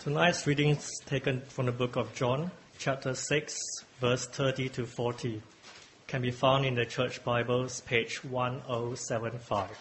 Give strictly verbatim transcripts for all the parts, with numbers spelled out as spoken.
Tonight's reading is taken from the book of John, chapter six, verse thirty to forty. Can be found in the Church Bibles, page one oh seven five.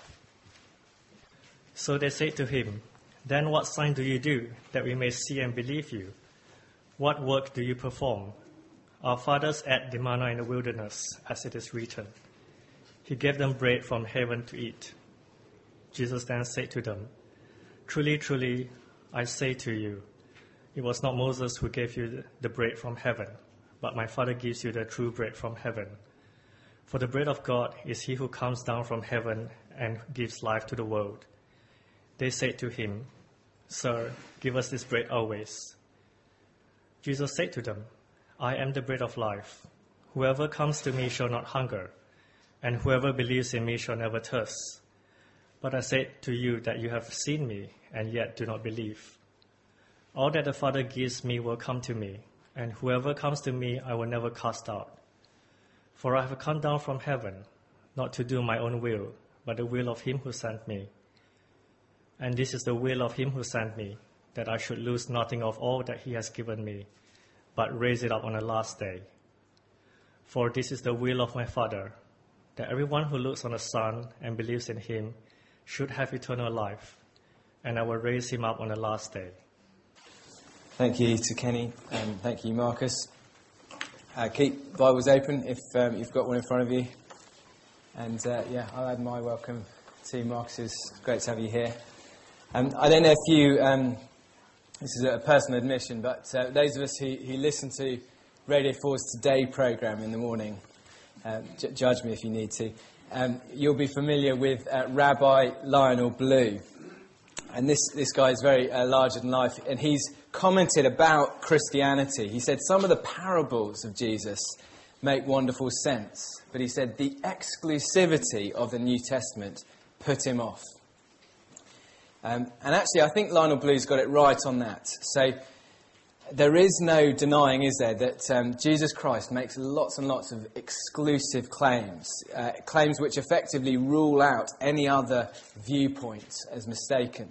So they said to him, "Then what sign do you do, that we may see and believe you? What work do you perform? Our fathers ate the manna in the wilderness, as it is written. He gave them bread from heaven to eat." Jesus then said to them, "Truly, truly, I say to you, it was not Moses who gave you the bread from heaven, but my Father gives you the true bread from heaven. For the bread of God is he who comes down from heaven and gives life to the world." They said to him, "Sir, give us this bread always." Jesus said to them, "I am the bread of life. Whoever comes to me shall not hunger, and whoever believes in me shall never thirst. But I said to you that you have seen me, and yet do not believe. All that the Father gives me will come to me, and whoever comes to me I will never cast out. For I have come down from heaven, not to do my own will, but the will of him who sent me. And this is the will of him who sent me, that I should lose nothing of all that he has given me, but raise it up on the last day. For this is the will of my Father, that everyone who looks on the Son and believes in him should have eternal life, and I will raise him up on the last day." Thank you to Kenny, and thank you, Marcus. Uh, keep Bibles open if um, you've got one in front of you. And uh, yeah, I'll add my welcome to Marcus. It's great to have you here. Um, I don't know if you, um, this is a personal admission, but uh, those of us who, who listen to Radio four's Today programme in the morning, um, j- judge me if you need to, um, you'll be familiar with uh, Rabbi Lionel Blue. And this, this guy is very uh, larger than life, and he's commented about Christianity. He said some of the parables of Jesus make wonderful sense, but he said the exclusivity of the New Testament put him off. Um, and actually, I think Lionel Blue's got it right on that. So there is no denying, is there, that um, Jesus Christ makes lots and lots of exclusive claims, uh, claims which effectively rule out any other viewpoint as mistaken.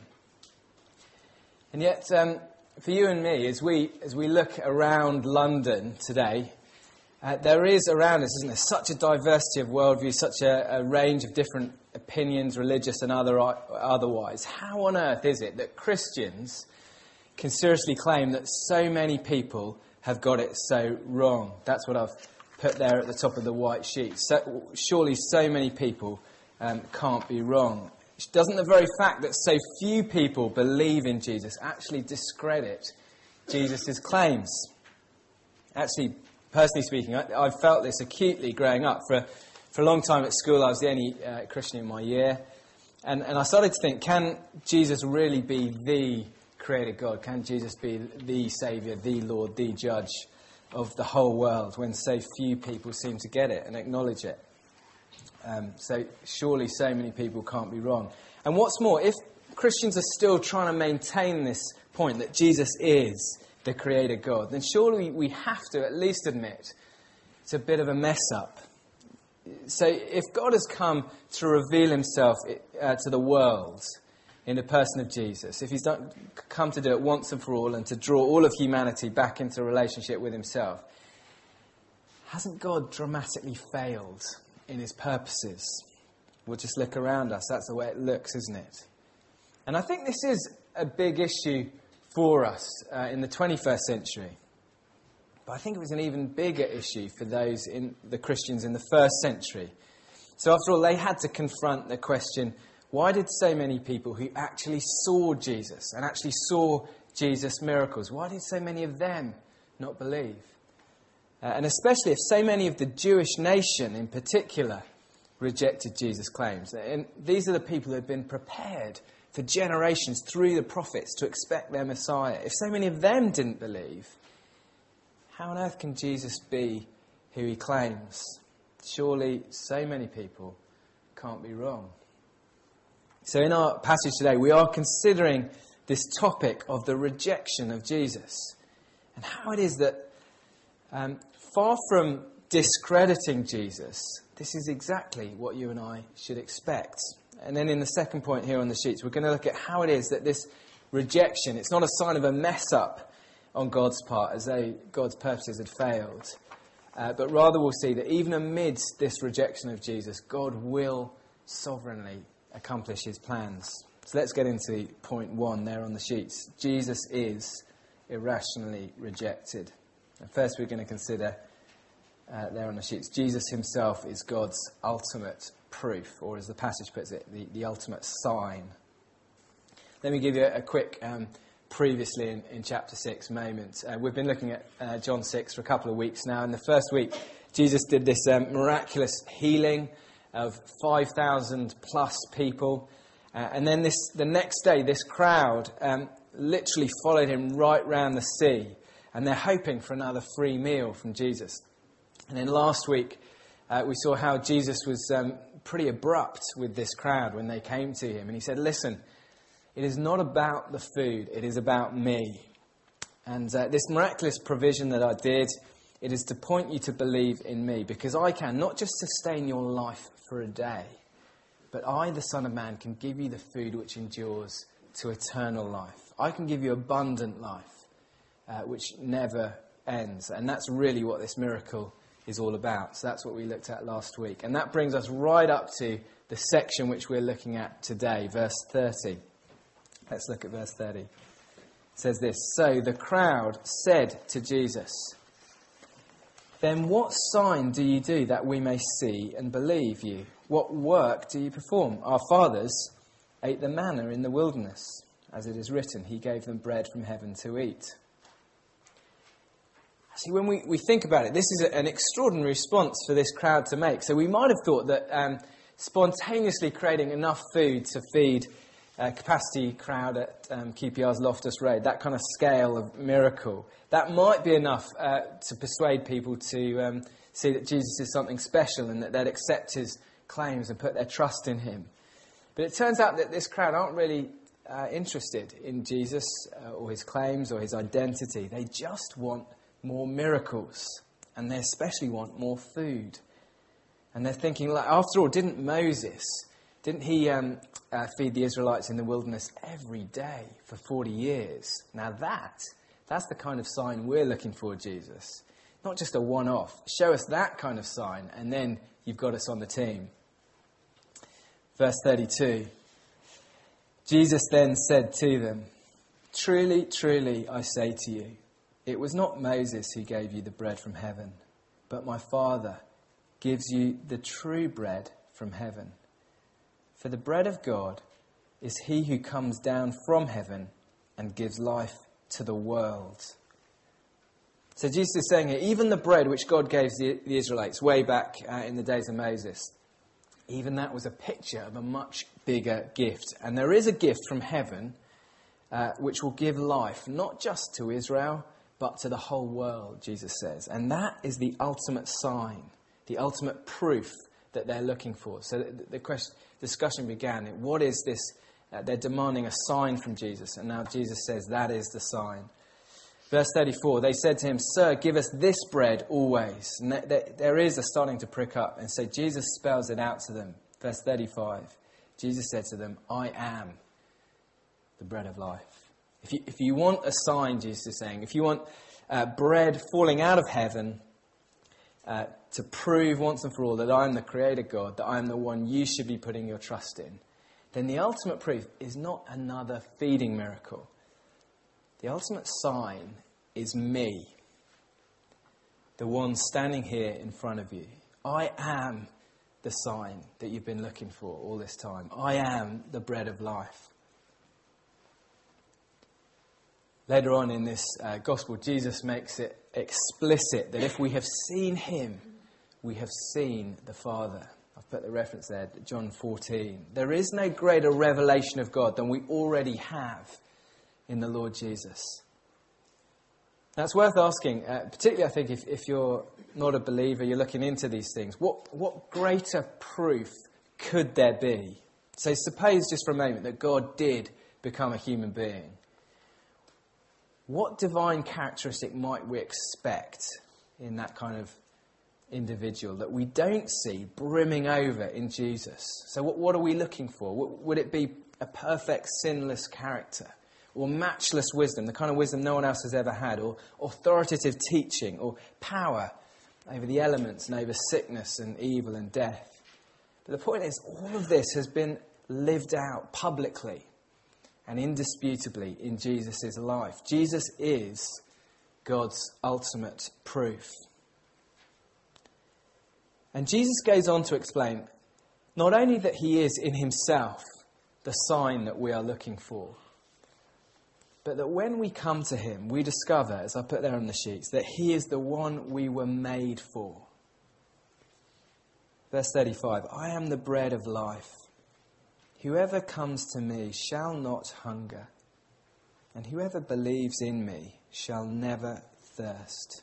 And yet, um, for you and me, as we as we look around London today, uh, there is around us, isn't there, such a diversity of worldviews, such a, a range of different opinions, religious and other otherwise. How on earth is it that Christians can seriously claim that so many people have got it so wrong? That's what I've put there at the top of the white sheet. So, surely so many people um, can't be wrong. Doesn't the very fact that so few people believe in Jesus actually discredit Jesus' claims? Actually, personally speaking, I, I've felt this acutely growing up. For, for a long time at school, I was the only uh, Christian in my year. And, and I started to think, can Jesus really be the Creator God? Can Jesus be the Saviour, the Lord, the Judge of the whole world, when so few people seem to get it and acknowledge it? Um, so surely so many people can't be wrong. And what's more, if Christians are still trying to maintain this point that Jesus is the Creator God, then surely we have to at least admit it's a bit of a mess up. So if God has come to reveal himself uh, to the world in the person of Jesus, if he's done, come to do it once and for all and to draw all of humanity back into a relationship with himself, hasn't God dramatically failed in his purposes? We'll just look around us. That's the way it looks, isn't it? And I think this is a big issue for us uh, in the twenty-first century. But I think it was an even bigger issue for those in the Christians in the first century. So after all, they had to confront the question, why did so many people who actually saw Jesus and actually saw Jesus' miracles, why did so many of them not believe? Uh, and especially if so many of the Jewish nation in particular rejected Jesus' claims. And these are the people who had been prepared for generations through the prophets to expect their Messiah. If so many of them didn't believe, how on earth can Jesus be who he claims? Surely so many people can't be wrong. So in our passage today, we are considering this topic of the rejection of Jesus, and how it is that um, far from discrediting Jesus, this is exactly what you and I should expect. And then in the second point here on the sheets, we're going to look at how it is that this rejection. It's not a sign of a mess up on God's part, as though God's purposes had failed. Uh, but rather we'll see that even amidst this rejection of Jesus, God will sovereignly accomplish his plans. So let's get into point one there on the sheets. Jesus is irrationally rejected. And first we're going to consider uh, there on the sheets, Jesus himself is God's ultimate proof, or as the passage puts it, the, the ultimate sign. Let me give you a, a quick um, previously in, in chapter six moment. Uh, we've been looking at uh, John six for a couple of weeks now. In the first week, Jesus did this um, miraculous healing of five thousand plus people. Uh, and then this, the next day, this crowd um, literally followed him right round the sea. And they're hoping for another free meal from Jesus. And then last week, uh, we saw how Jesus was um, pretty abrupt with this crowd when they came to him. And he said, listen, it is not about the food, it is about me. And uh, this miraculous provision that I did, it is to point you to believe in me, because I can not just sustain your life for a day, but I, the Son of Man, can give you the food which endures to eternal life. I can give you abundant life, uh, which never ends. And that's really what this miracle is all about. So that's what we looked at last week. And that brings us right up to the section which we're looking at today, verse thirty. Let's look at verse thirty. It says this, so the crowd said to Jesus, then what sign do you do that we may see and believe you? What work do you perform? Our fathers ate the manna in the wilderness. As it is written, he gave them bread from heaven to eat. See, when we, we think about it, this is a, an extraordinary response for this crowd to make. So we might have thought that um, spontaneously creating enough food to feed a capacity crowd at um, Q P R's Loftus Road, that kind of scale of miracle, that might be enough uh, to persuade people to um, see that Jesus is something special and that they'd accept his claims and put their trust in him. But it turns out that this crowd aren't really uh, interested in Jesus uh, or his claims or his identity. They just want more miracles, and they especially want more food. And they're thinking, like, after all, didn't Moses, didn't he um, uh, feed the Israelites in the wilderness every day for forty years? Now that, that's the kind of sign we're looking for, Jesus. Not just a one-off. Show us that kind of sign, and then you've got us on the team. Verse thirty-two. Jesus then said to them, truly, truly, I say to you, it was not Moses who gave you the bread from heaven, but my Father gives you the true bread from heaven. For the bread of God is he who comes down from heaven and gives life to the world. So Jesus is saying here, even the bread which God gave the, the Israelites way back uh, in the days of Moses, even that was a picture of a much bigger gift. And there is a gift from heaven uh, which will give life, not just to Israel, but to the whole world, Jesus says. And that is the ultimate sign, the ultimate proof that they're looking for. So the, the question, discussion began, what is this? Uh, they're demanding a sign from Jesus. And now Jesus says that is the sign. Verse thirty-four, they said to him, Sir, give us this bread always. And th- th- there is a starting to prick up. And so Jesus spells it out to them. Verse thirty-five, Jesus said to them, I am the bread of life. If you, if you want a sign, Jesus is saying, if you want uh, bread falling out of heaven uh, to prove once and for all that I am the Creator God, that I am the one you should be putting your trust in, then the ultimate proof is not another feeding miracle. The ultimate sign is me, the one standing here in front of you. I am the sign that you've been looking for all this time. I am the bread of life. Later on in this uh, gospel, Jesus makes it explicit that if we have seen him, we have seen the Father. I've put the reference there, John fourteen. There is no greater revelation of God than we already have in the Lord Jesus. Now, it's worth asking, uh, particularly I think if, if you're not a believer, you're looking into these things, what, what greater proof could there be? So suppose just for a moment that God did become a human being. What divine characteristic might we expect in that kind of individual that we don't see brimming over in Jesus? So what, what are we looking for? Would it be a perfect, sinless character? or matchless wisdom, the kind of wisdom no one else has ever had, or authoritative teaching, or power over the elements and over sickness and evil and death. But the point is, all of this has been lived out publicly and indisputably in Jesus' life. Jesus is God's ultimate proof. And Jesus goes on to explain not only that he is in himself the sign that we are looking for, but that when we come to him, we discover, as I put there on the sheets, that he is the one we were made for. Verse thirty-five, I am the bread of life. Whoever comes to me shall not hunger, and whoever believes in me shall never thirst.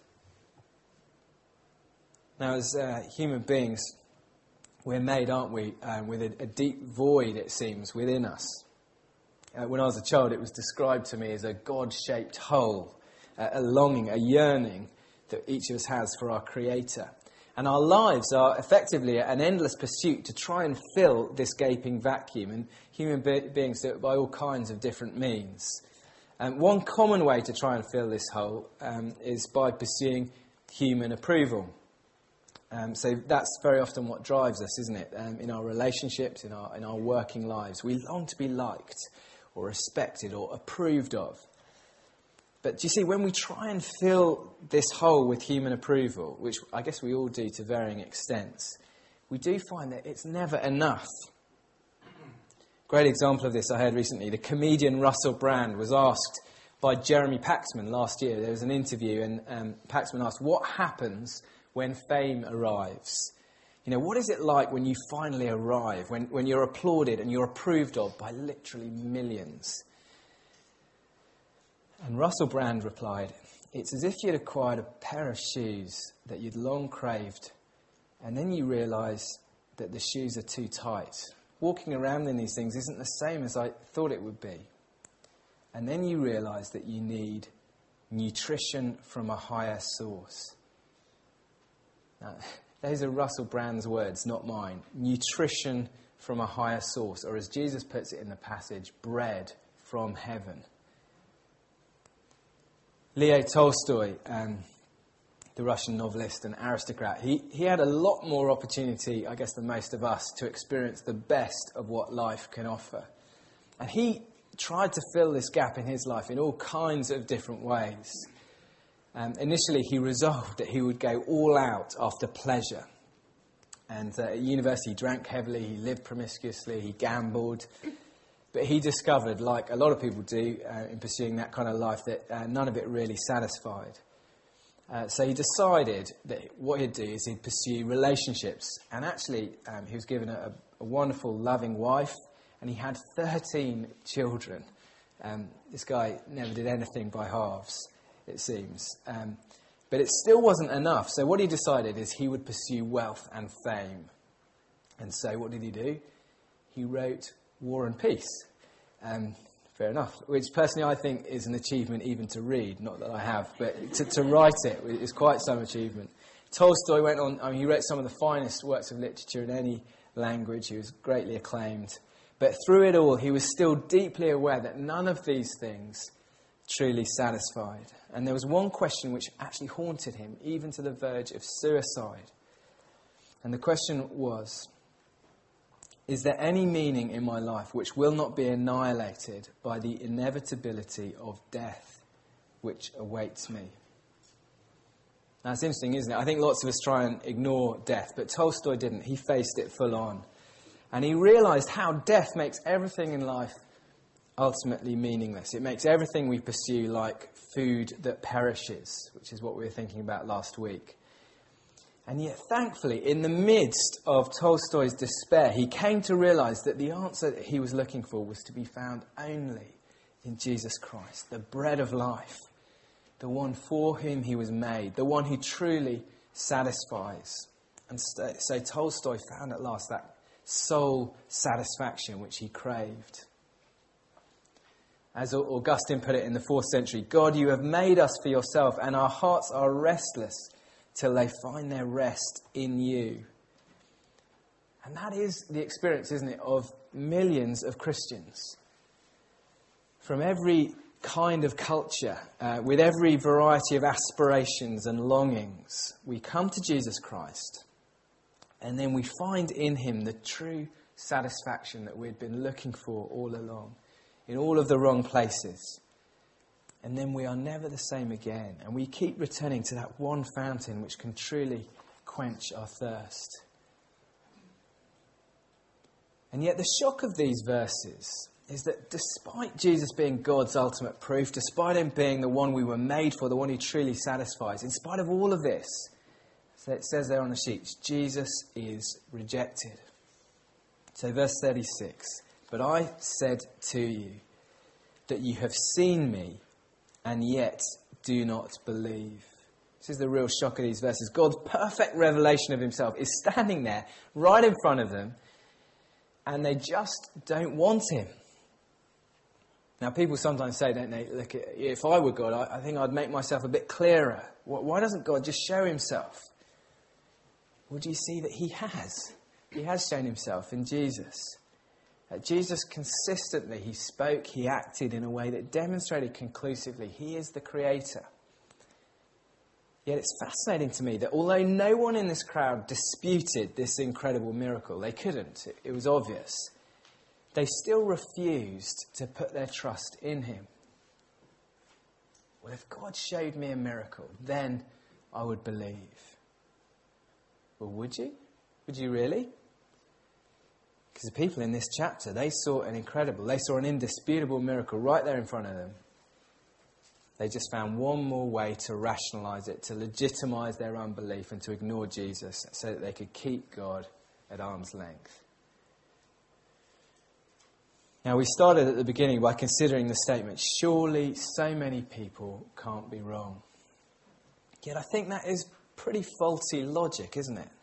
Now, as uh, human beings, we're made, aren't we, uh, with a, a deep void, it seems, within us. Uh, when I was a child, it was described to me as a God-shaped hole, uh, a longing, a yearning that each of us has for our Creator. And our lives are effectively an endless pursuit to try and fill this gaping vacuum. And human be- beings do it by all kinds of different means. And one common way to try and fill this hole um, is by pursuing human approval. Um, so that's very often what drives us, isn't it? Um, in our relationships, in our in our working lives, we long to be liked or respected or approved of. But do you see, when we try and fill this hole with human approval, which I guess we all do to varying extents, we do find that it's never enough. Great example of this I heard recently. The comedian Russell Brand was asked by Jeremy Paxman last year. There was an interview and um, Paxman asked, what happens when fame arrives? You know, what is it like when you finally arrive, when, when you're applauded and you're approved of by literally millions? And Russell Brand replied, it's as if you'd acquired a pair of shoes that you'd long craved, and then you realise that the shoes are too tight. Walking around in these things isn't the same as I thought it would be. And then you realise that you need nutrition from a higher source. Now, those are Russell Brand's words, not mine. Nutrition from a higher source, or as Jesus puts it in the passage, bread from heaven. Leo Tolstoy, um, the Russian novelist and aristocrat, he, he had a lot more opportunity, I guess, than most of us to experience the best of what life can offer. And he tried to fill this gap in his life in all kinds of different ways. Um, initially, he resolved that he would go all out after pleasure. And uh, at university, he drank heavily, he lived promiscuously, he gambled. But he discovered, like a lot of people do uh, in pursuing that kind of life, that uh, none of it really satisfied. Uh, so he decided that what he'd do is he'd pursue relationships. And actually, um, he was given a, a wonderful, loving wife, and he had thirteen children. Um, this guy never did anything by halves, it seems. Um, but it still wasn't enough. So what he decided is he would pursue wealth and fame. And so what did he do? He wrote War and Peace. Um, fair enough. Which personally I think is an achievement even to read. Not that I have, but to, to write it is quite some achievement. Tolstoy went on, I mean, he wrote some of the finest works of literature in any language. He was greatly acclaimed. But through it all, he was still deeply aware that none of these things truly satisfied. And there was one question which actually haunted him, even to the verge of suicide. And the question was, is there any meaning in my life which will not be annihilated by the inevitability of death which awaits me? Now, it's interesting, isn't it? I think lots of us try and ignore death, but Tolstoy didn't. He faced it full on. And he realised how death makes everything in life ultimately meaningless. It makes everything we pursue like food that perishes, which is what we were thinking about last week. And yet, thankfully, in the midst of Tolstoy's despair, he came to realise that the answer that he was looking for was to be found only in Jesus Christ, the bread of life, the one for whom he was made, the one who truly satisfies. And so, so Tolstoy found at last that soul satisfaction which he craved. As Augustine put it in the fourth century, God, you have made us for yourself, and our hearts are restless till they find their rest in you. And that is the experience, isn't it, of millions of Christians. from every kind of culture, uh, with every variety of aspirations and longings, we come to Jesus Christ, and then we find in him the true satisfaction that we'd been looking for all along, in all of the wrong places. And then we are never the same again, and we keep returning to that one fountain which can truly quench our thirst. And yet the shock of these verses is that despite Jesus being God's ultimate proof, despite him being the one we were made for, the one who truly satisfies, in spite of all of this, so it says there on the sheets, Jesus is rejected. So verse thirty-six, but I said to you that you have seen me and yet do not believe. This is the real shock of these verses. God's perfect revelation of himself is standing there right in front of them, and they just don't want him. Now, people sometimes say, don't they, look, if I were God, I, I think I'd make myself a bit clearer. Why doesn't God just show himself? Well, do you see that he has? He has shown himself in Jesus. Uh, Jesus consistently, he spoke, he acted in a way that demonstrated conclusively he is the creator. Yet it's fascinating to me that although no one in this crowd disputed this incredible miracle, they couldn't, it, it was obvious, they still refused to put their trust in him. Well, if God showed me a miracle, then I would believe. Well, would you? Would you really? Because the people in this chapter, they saw an incredible, they saw an indisputable miracle right there in front of them. They just found one more way to rationalise it, to legitimise their unbelief and to ignore Jesus so that they could keep God at arm's length. Now, we started at the beginning by considering the statement, surely so many people can't be wrong. Yet I think that is pretty faulty logic, isn't it?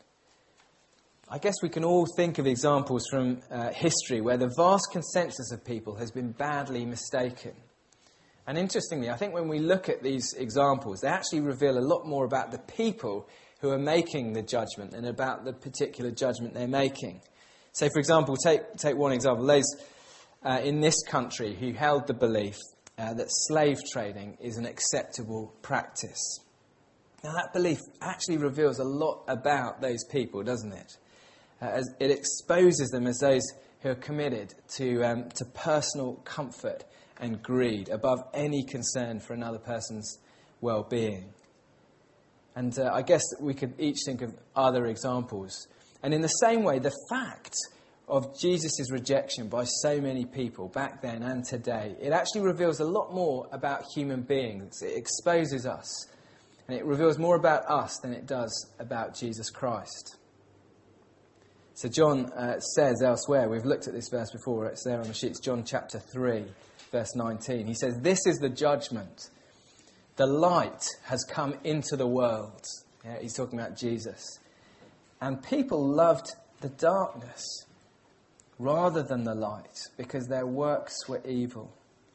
I guess we can all think of examples from uh, history where the vast consensus of people has been badly mistaken. And interestingly, I think when we look at these examples, they actually reveal a lot more about the people who are making the judgment than about the particular judgment they're making. So, for example, take take one example. Those uh, in this country who held the belief uh, that slave trading is an acceptable practice. Now, that belief actually reveals a lot about those people, doesn't it? Uh, as it exposes them as those who are committed to um, to personal comfort and greed above any concern for another person's well-being. And uh, I guess we could each think of other examples. And in the same way, the fact of Jesus' rejection by so many people back then and today, it actually reveals a lot more about human beings. It exposes us. And it reveals more about us than it does about Jesus Christ. So John uh, says elsewhere, we've looked at this verse before, it's there on the sheets, John chapter three, verse nineteen. He says, this is the judgment. The light has come into the world. Yeah, he's talking about Jesus. And people loved the darkness rather than the light because their works were evil.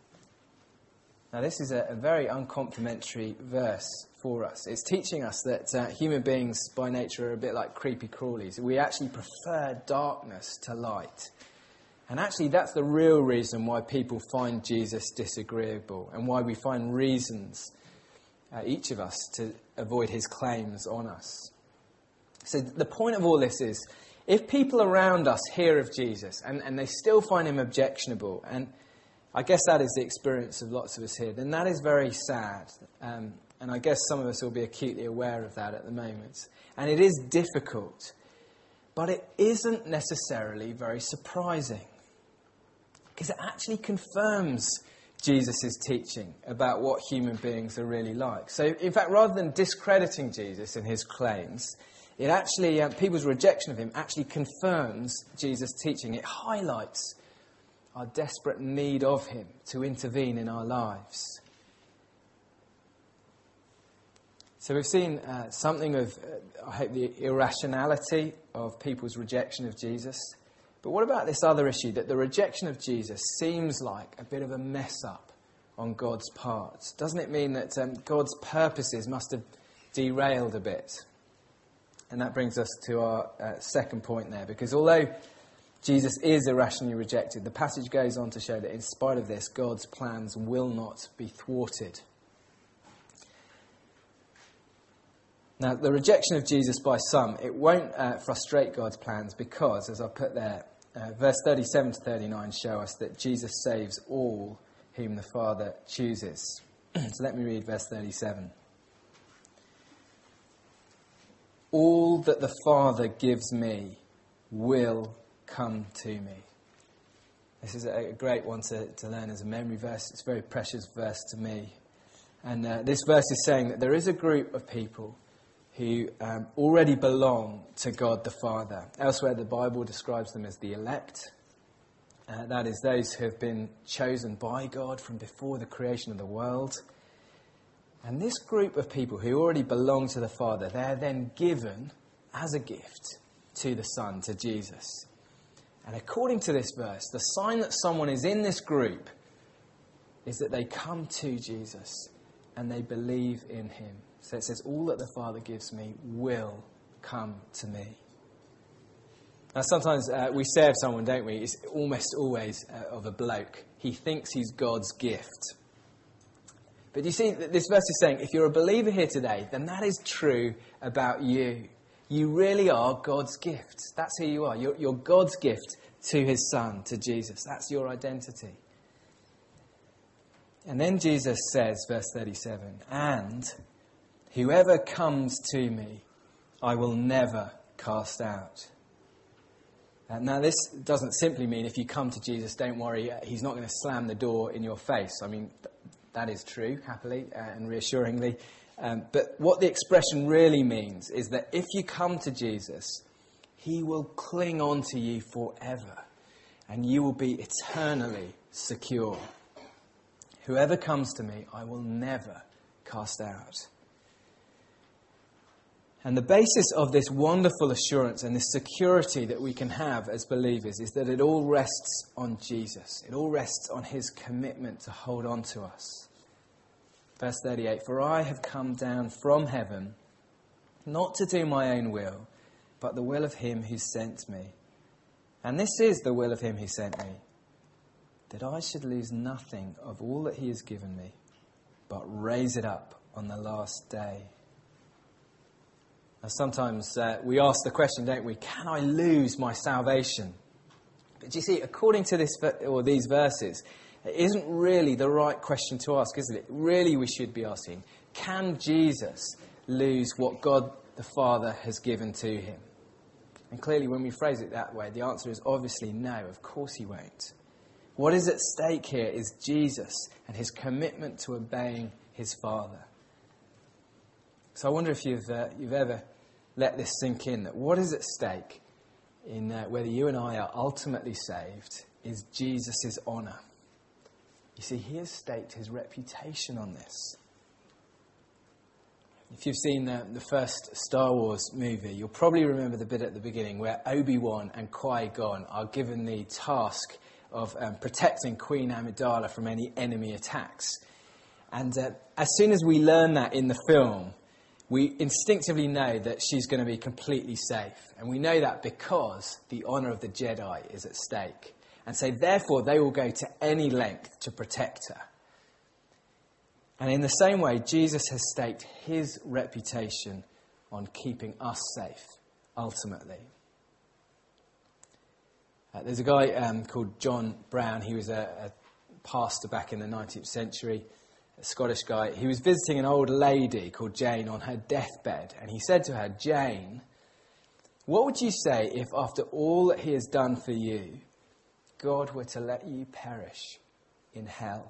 Now, this is a, a very uncomplimentary verse for us. It's teaching us that uh, human beings by nature are a bit like creepy crawlies. We actually prefer darkness to light. And actually, that's the real reason why people find Jesus disagreeable and why we find reasons, uh, each of us, to avoid his claims on us. So the point of all this is, if people around us hear of Jesus and, and they still find him objectionable, and I guess that is the experience of lots of us here, then that is very sad. Um, and I guess some of us will be acutely aware of that at the moment. And it is difficult, but it isn't necessarily very surprising. Because it actually confirms Jesus' teaching about what human beings are really like. So, in fact, rather than discrediting Jesus and his claims, it actually, uh, people's rejection of him actually confirms Jesus' teaching. It highlights our desperate need of him to intervene in our lives. So we've seen uh, something of, uh, I hope, the irrationality of people's rejection of Jesus. But what about this other issue, that the rejection of Jesus seems like a bit of a mess-up on God's part? Doesn't it mean that um, God's purposes must have derailed a bit? And that brings us to our uh, second point there, because although Jesus is irrationally rejected. The passage goes on to show that in spite of this, God's plans will not be thwarted. Now, the rejection of Jesus by some, it won't uh, frustrate God's plans because, as I put there, uh, verse thirty-seven to thirty-nine show us that Jesus saves all whom the Father chooses. So let me read verse thirty-seven. All that the Father gives me will come to me. This is a great one to, to learn as a memory verse. It's a very precious verse to me. And uh, this verse is saying that there is a group of people who um, already belong to God the Father. Elsewhere, the Bible describes them as the elect. Uh, that is, those who have been chosen by God from before the creation of the world. And this group of people who already belong to the Father, they're then given as a gift to the Son, to Jesus. And according to this verse, the sign that someone is in this group is that they come to Jesus and they believe in him. So it says, all that the Father gives me will come to me. Now sometimes uh, we say of someone, don't we? It's almost always uh, of a bloke. He thinks he's God's gift. But you see, this verse is saying, if you're a believer here today, then that is true about you. You really are God's gift. That's who you are. You're, you're God's gift to his Son, to Jesus. That's your identity. And then Jesus says, verse thirty-seven, and whoever comes to me, I will never cast out. Uh, now, this doesn't simply mean if you come to Jesus, don't worry, uh, he's not going to slam the door in your face. I mean, th- that is true, happily uh, and reassuringly. Um, but what the expression really means is that if you come to Jesus, he will cling on to you forever and you will be eternally secure. Whoever comes to me, I will never cast out. And the basis of this wonderful assurance and this security that we can have as believers is that it all rests on Jesus. It all rests on his commitment to hold on to us. Verse thirty-eight, for I have come down from heaven, not to do my own will, but the will of him who sent me. And this is the will of him who sent me, that I should lose nothing of all that he has given me, but raise it up on the last day. Now, sometimes uh, we ask the question, don't we, can I lose my salvation? But you see, according to this or these verses, it isn't really the right question to ask, isn't it? Really, we should be asking, can Jesus lose what God the Father has given to him? And clearly, when we phrase it that way, the answer is obviously no, of course he won't. What is at stake here is Jesus and his commitment to obeying his Father. So I wonder if you've uh, you've ever let this sink in, that what is at stake in uh, whether you and I are ultimately saved is Jesus' honour. You see, he has staked his reputation on this. If you've seen uh, the first Star Wars movie, you'll probably remember the bit at the beginning where Obi-Wan and Qui-Gon are given the task of um, protecting Queen Amidala from any enemy attacks. And uh, as soon as we learn that in the film, we instinctively know that she's going to be completely safe. And we know that because the honour of the Jedi is at stake. And so therefore they will go to any length to protect her. And in the same way, Jesus has staked his reputation on keeping us safe, ultimately. Uh, there's a guy um, called John Brown. He was a, a pastor back in the nineteenth century, a Scottish guy. He was visiting an old lady called Jane on her deathbed. And he said to her, Jane, what would you say if after all that he has done for you, God were to let you perish in hell?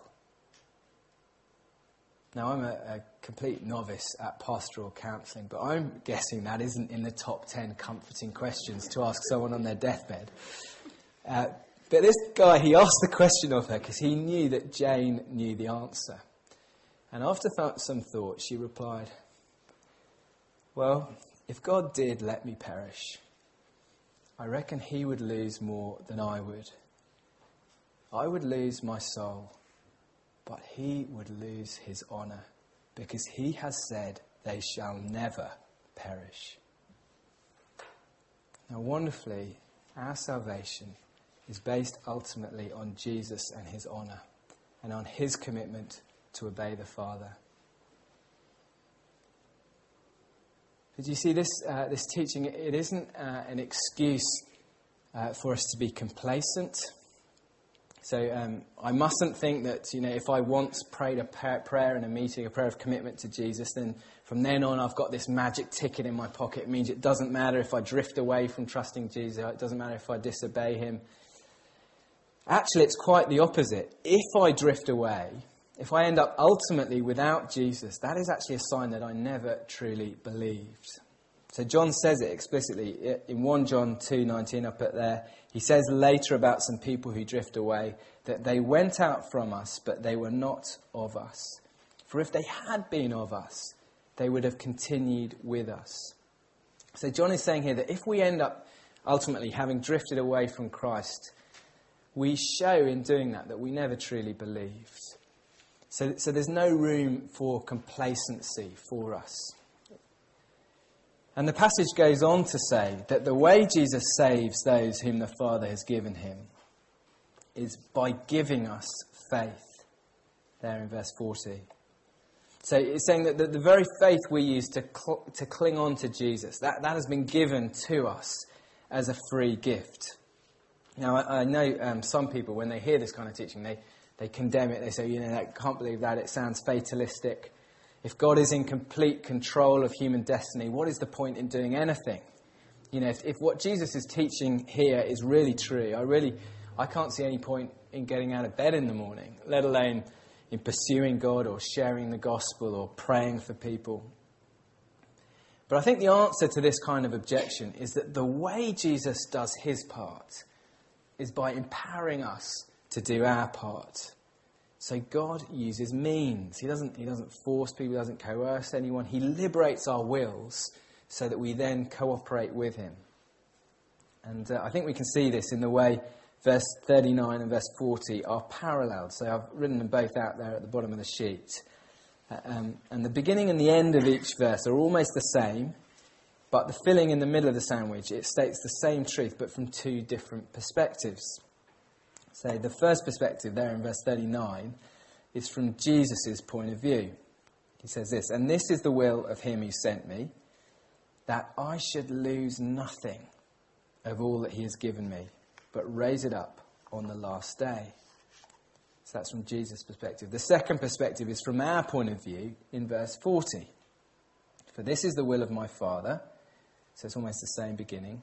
Now, I'm a, a complete novice at pastoral counselling, but I'm guessing that isn't in the top ten comforting questions to ask someone on their deathbed. Uh, but this guy, he asked the question of her because he knew that Jane knew the answer. And after some thought, she replied, well, if God did let me perish, I reckon he would lose more than I would. I would lose my soul, but he would lose his honour, because he has said they shall never perish. Now, wonderfully, our salvation is based ultimately on Jesus and his honour, and on his commitment to obey the Father. But you see, this uh, this teaching, it isn't uh, an excuse uh, for us to be complacent. So um, I mustn't think that, you know, if I once prayed a prayer in a meeting, a prayer of commitment to Jesus, then from then on I've got this magic ticket in my pocket. It means it doesn't matter if I drift away from trusting Jesus. It doesn't matter if I disobey him. Actually, it's quite the opposite. If I drift away, if I end up ultimately without Jesus, that is actually a sign that I never truly believed. So John says it explicitly in First John two nineteen up at there. He says later about some people who drift away that they went out from us, but they were not of us. For if they had been of us, they would have continued with us. So John is saying here that if we end up ultimately having drifted away from Christ, we show in doing that that we never truly believed. So, so there's no room for complacency for us. And the passage goes on to say that the way Jesus saves those whom the Father has given him is by giving us faith. There in verse forty. So it's saying that the, the very faith we use to cl- to cling on to Jesus, that, that has been given to us as a free gift. Now, I, I know um, some people, when they hear this kind of teaching, they, they condemn it. They say, you know, I can't believe that. It sounds fatalistic. If God is in complete control of human destiny, what is the point in doing anything? You know, if, if what Jesus is teaching here is really true, I really, I can't see any point in getting out of bed in the morning, let alone in pursuing God or sharing the gospel or praying for people. But I think the answer to this kind of objection is that the way Jesus does his part is by empowering us to do our part. So God uses means. He doesn't, he doesn't force people, he doesn't coerce anyone. He liberates our wills so that we then cooperate with him. And uh, I think we can see this in the way verse thirty-nine and verse forty are paralleled. So I've written them both out there at the bottom of the sheet. Uh, um, and the beginning and the end of each verse are almost the same, but the filling in the middle of the sandwich, it states the same truth, but from two different perspectives. So the first perspective there in verse thirty-nine is from Jesus' point of view. He says this, "And this is the will of him who sent me, that I should lose nothing of all that he has given me, but raise it up on the last day." So that's from Jesus' perspective. The second perspective is from our point of view in verse forty. "For this is the will of my Father," so it's almost the same beginning,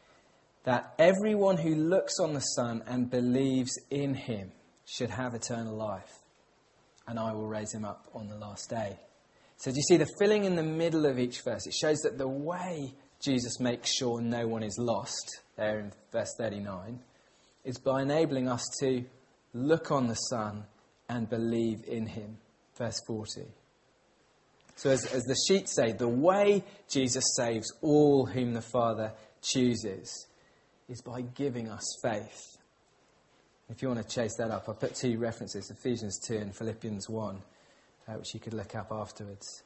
"that everyone who looks on the Son and believes in him should have eternal life, and I will raise him up on the last day." So do you see the filling in the middle of each verse? It shows that the way Jesus makes sure no one is lost, there in verse thirty-nine, is by enabling us to look on the Son and believe in him, verse forty. So as, as the sheets say, the way Jesus saves all whom the Father chooses is by giving us faith. If you want to chase that up, I've put two references, Ephesians two and Philippians one, uh, which you could look up afterwards.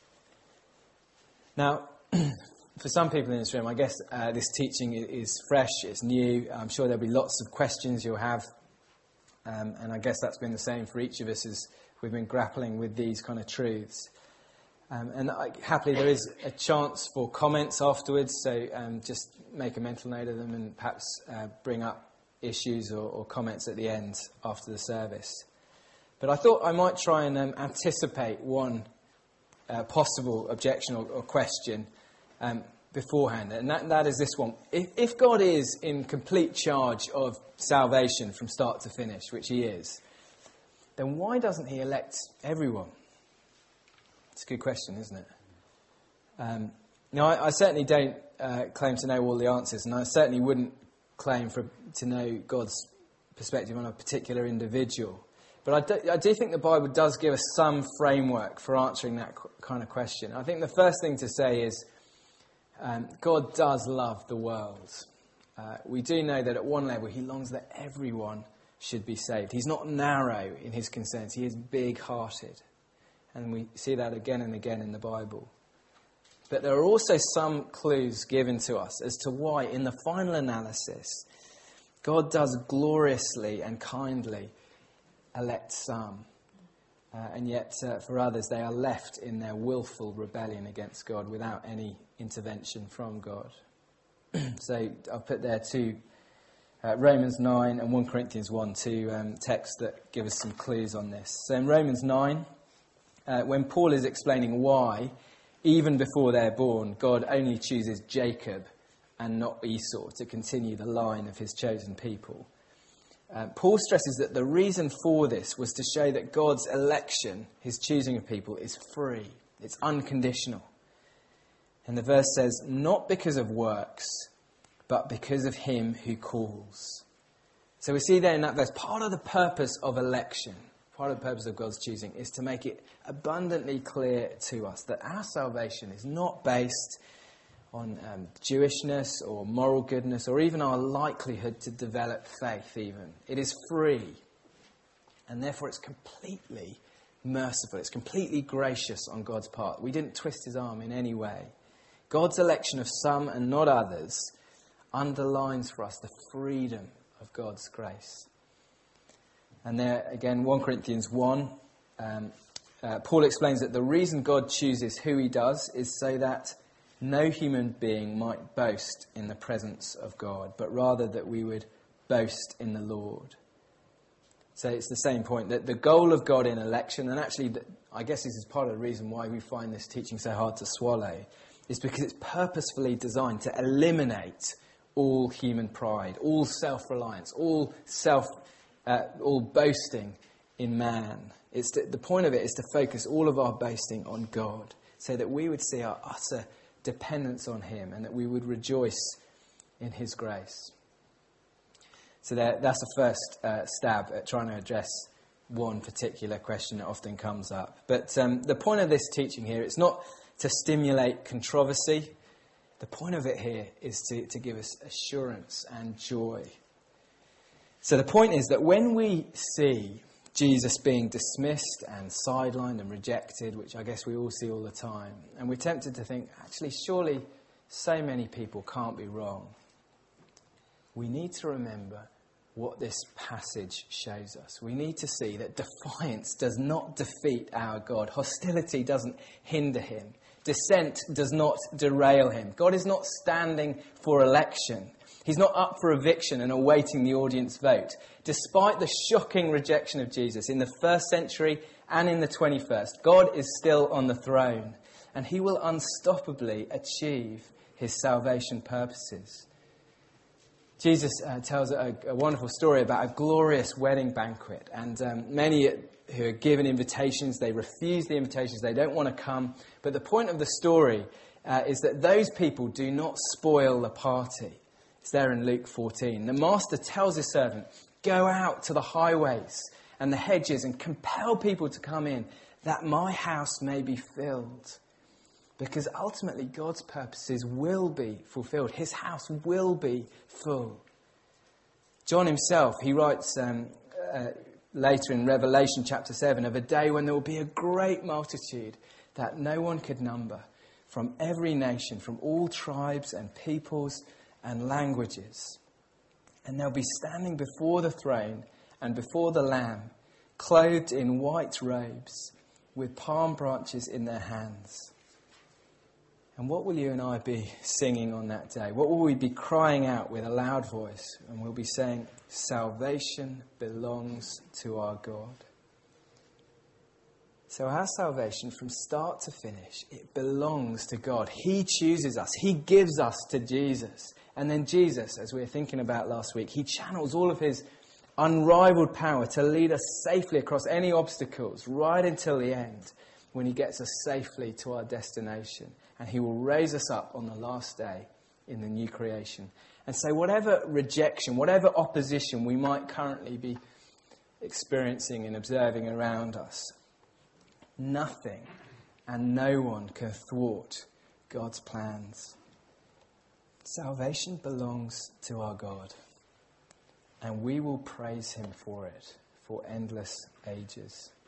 Now, for some people in this room, I guess uh, this teaching is fresh, it's new. I'm sure there'll be lots of questions you'll have. Um, and I guess that's been the same for each of us as we've been grappling with these kind of truths. Um, and I, happily, there is a chance for comments afterwards, so um, just make a mental note of them and perhaps uh, bring up issues or, or comments at the end after the service. But I thought I might try and um, anticipate one uh, possible objection or, or question um, beforehand, and that, that is this one. If, if God is in complete charge of salvation from start to finish, which he is, then why doesn't he elect everyone? It's a good question, isn't it? Um, now, I, I certainly don't uh, claim to know all the answers, and I certainly wouldn't claim for, to know God's perspective on a particular individual. But I do, I do think the Bible does give us some framework for answering that qu- kind of question. I think the first thing to say is um, God does love the world. Uh, we do know that at one level he longs that everyone should be saved. He's not narrow in his concerns. He is big-hearted. And we see that again and again in the Bible. But there are also some clues given to us as to why, in the final analysis, God does gloriously and kindly elect some. Uh, and yet, uh, for others, they are left in their willful rebellion against God without any intervention from God. So I'll put there two, uh, Romans nine and First Corinthians one, two um, texts that give us some clues on this. So in Romans nine, uh, when Paul is explaining why, even before they're born, God only chooses Jacob and not Esau to continue the line of his chosen people. Uh, Paul stresses that the reason for this was to show that God's election, his choosing of people, is free. It's unconditional. And the verse says, not because of works, but because of him who calls. So we see there in that verse, part of the purpose of election, part of the purpose of God's choosing, is to make it abundantly clear to us that our salvation is not based on um, Jewishness or moral goodness or even our likelihood to develop faith even. It is free. And therefore it's completely merciful. It's completely gracious on God's part. We didn't twist his arm in any way. God's election of some and not others underlines for us the freedom of God's grace. And there again, First Corinthians one, um, uh, Paul explains that the reason God chooses who he does is so that no human being might boast in the presence of God, but rather that we would boast in the Lord. So it's the same point, that the goal of God in election, and actually I guess this is part of the reason why we find this teaching so hard to swallow, is because it's purposefully designed to eliminate all human pride, all self-reliance, all self, uh, all boasting in man. It's to, the point of it is to focus all of our boasting on God, so that we would see our utter dependence on him and that we would rejoice in his grace. So there, that's the first uh, stab at trying to address one particular question that often comes up. But um, the point of this teaching here, it's not to stimulate controversy. The point of it here is to, to give us assurance and joy. So the point is that when we see Jesus being dismissed and sidelined and rejected, which I guess we all see all the time, and we're tempted to think, actually, surely so many people can't be wrong. We need to remember what this passage shows us. We need to see that defiance does not defeat our God. Hostility doesn't hinder him. Dissent does not derail him. God is not standing for election. He's not up for eviction and awaiting the audience vote. Despite the shocking rejection of Jesus in the first century and in the twenty-first, God is still on the throne, and he will unstoppably achieve his salvation purposes. Jesus uh, tells a, a wonderful story about a glorious wedding banquet, and um, many who are given invitations, they refuse the invitations, they don't want to come. But the point of the story uh, is that those people do not spoil the party. It's there in Luke fourteen. The master tells his servant, go out to the highways and the hedges and compel people to come in, that my house may be filled. Because ultimately God's purposes will be fulfilled. His house will be full. John himself, he writes um, uh, later in Revelation chapter seven of a day when there will be a great multitude that no one could number, from every nation, from all tribes and peoples and languages. And they'll be standing before the throne and before the Lamb, clothed in white robes, with palm branches in their hands. And what will you and I be singing on that day? What will we be crying out with a loud voice? And we'll be saying, salvation belongs to our God. So our salvation from start to finish, it belongs to God. He chooses us. He gives us to Jesus. And then Jesus, as we were thinking about last week, he channels all of his unrivaled power to lead us safely across any obstacles right until the end, when he gets us safely to our destination. And he will raise us up on the last day in the new creation. And so whatever rejection, whatever opposition we might currently be experiencing and observing around us, nothing and no one can thwart God's plans. Salvation belongs to our God, and we will praise him for it for endless ages.